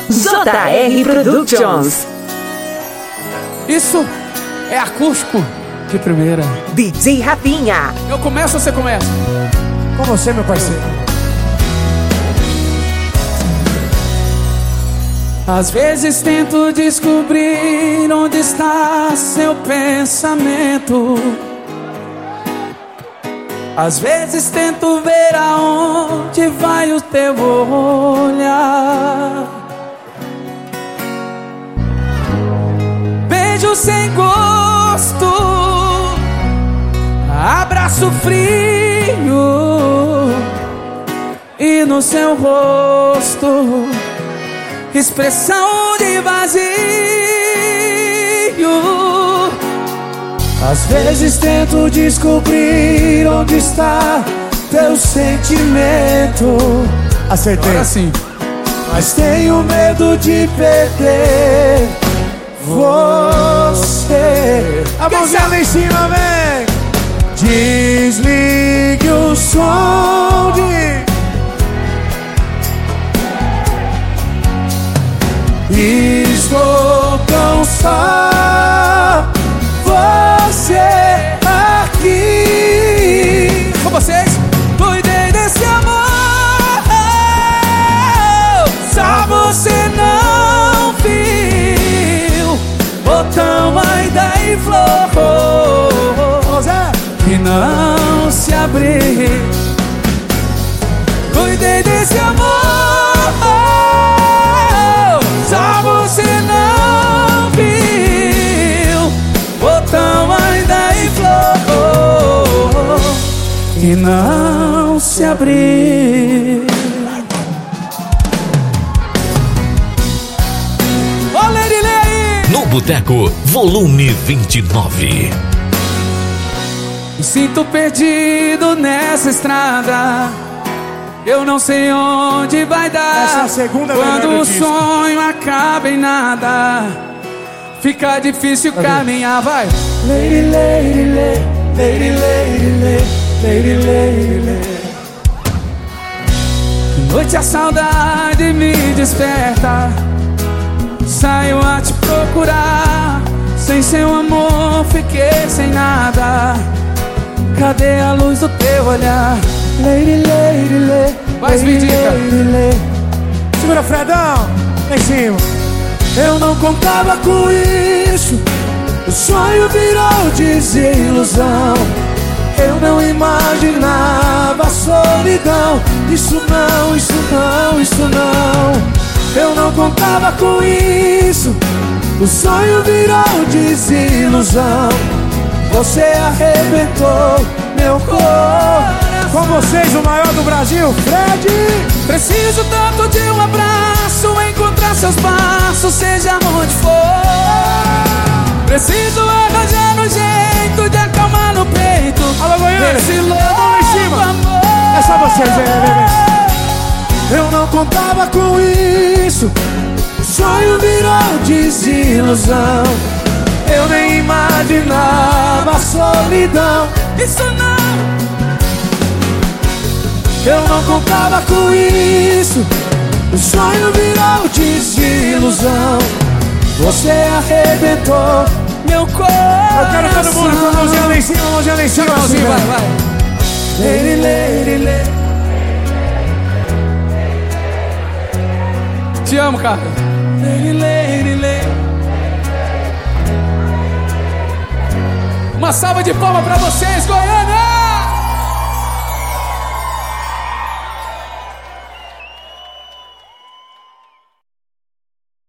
JR Productions. Isso é acústico de primeira. DJ Rafinha. Eu começo ou você começa? Com você, meu parceiro. Às vezes tento descobrir onde está seu pensamento. Às vezes tento ver aonde vai o teu olhar. Beijo sem gosto, abraço frio, e no seu rosto expressão de vazio. Às vezes tento descobrir onde está teu sentimento. Acertei. Agora sim. Mas tenho medo de perder você. A mãozinha lá em cima, vem. Desligue o som de... Estou tão só, você aqui. Com vocês, cuidei desse amor, só você não viu. Botão ainda em flor que não se abriu. Cuidei desse amor, só você não viu. Botão ainda em flor que não se abriu. Olha ele aí! No Boteco, volume 29. Me sinto perdido nessa estrada. Eu não sei onde vai dar. Essa é a segunda quando melhor o do disco. sonho acaba em nada, fica difícil caminhar, vai. Lady, lady, lady, lady, lady, lady, lady, lady. De noite a saudade me desperta, saio a te procurar. Sem seu amor fiquei sem nada. Cadê a luz do teu olhar? Lady, lady, lady. Vai, Vidica. Segura, Fredão. Lá em cima. Eu não contava com isso. O sonho virou desilusão. Eu não imaginava a solidão. Isso não, isso não, isso não. Eu não contava com isso. O sonho virou desilusão. Você arrebentou meu coração. Com vocês, o maior do Brasil, Fred. Preciso tanto de um abraço, encontrar seus passos, seja onde for. Preciso arranjar um jeito de acalmar no peito. Alô, Goiânia. Esse Vamos louco lá em cima. amor. É só vocês, vem. Eu não contava com isso. O sonho virou desilusão. Eu nem imaginava a solidão. Isso não. Eu não contava com isso. O sonho virou desilusão. Você arrebentou meu coração. Eu quero todo mundo com a mãozinha lá em cima, mãozinha lá em cima. Assim, vai. Lady, lady, lady. Te amo, cara. Lady, lady, lady. Uma salva de palmas pra vocês, Goiânia!